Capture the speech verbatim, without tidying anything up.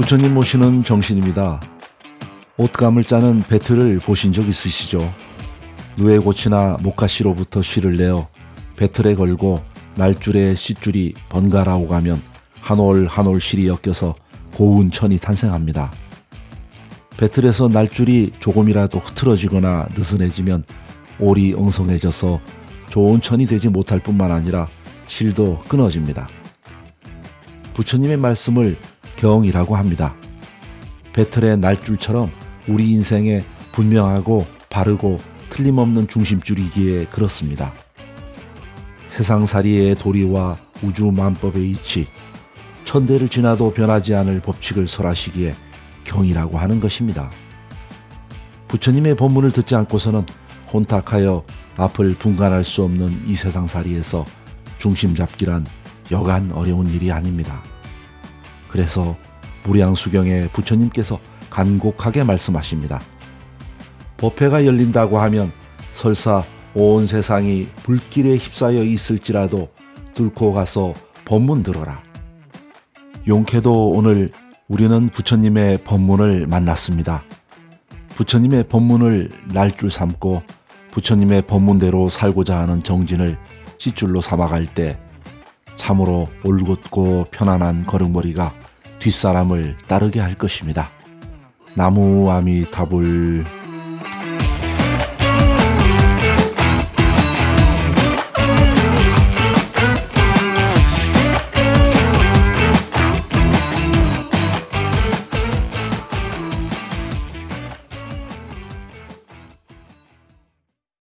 부처님 모시는 정신입니다. 옷감을 짜는 배틀을 보신 적 있으시죠? 누에고치나 모카시로부터 실을 내어 배틀에 걸고 날줄에 씨줄이 번갈아 오가면 한 올 한 올 실이 엮여서 고운 천이 탄생합니다. 배틀에서 날줄이 조금이라도 흐트러지거나 느슨해지면 올이 엉성해져서 좋은 천이 되지 못할 뿐만 아니라 실도 끊어집니다. 부처님의 말씀을 경이라고 합니다. 배틀의 날줄처럼 우리 인생에 분명하고 바르고 틀림없는 중심줄이기에 그렇습니다. 세상살이의 도리와 우주만법의 이치, 천대를 지나도 변하지 않을 법칙을 설하시기에 경이라고 하는 것입니다. 부처님의 법문을 듣지 않고서는 혼탁하여 앞을 분간할 수 없는 이 세상살이에서 중심 잡기란 여간 어려운 일이 아닙니다. 그래서 무량수경에 부처님께서 간곡하게 말씀하십니다. 법회가 열린다고 하면 설사 온 세상이 불길에 휩싸여 있을지라도 뚫고 가서 법문 들어라. 용케도 오늘 우리는 부처님의 법문을 만났습니다. 부처님의 법문을 날줄 삼고 부처님의 법문대로 살고자 하는 정진을 싯줄로 삼아갈 때 참으로 올곧고 편안한 걸음걸이가 뒷사람을 따르게 할 것입니다. 나무 아미타불.